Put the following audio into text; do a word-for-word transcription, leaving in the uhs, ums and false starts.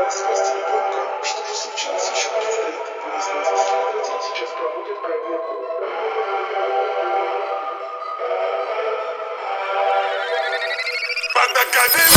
удалось спасти ребенка. Что же случилось, еще предстоит выяснить. Следователи сейчас проводят проверку. Под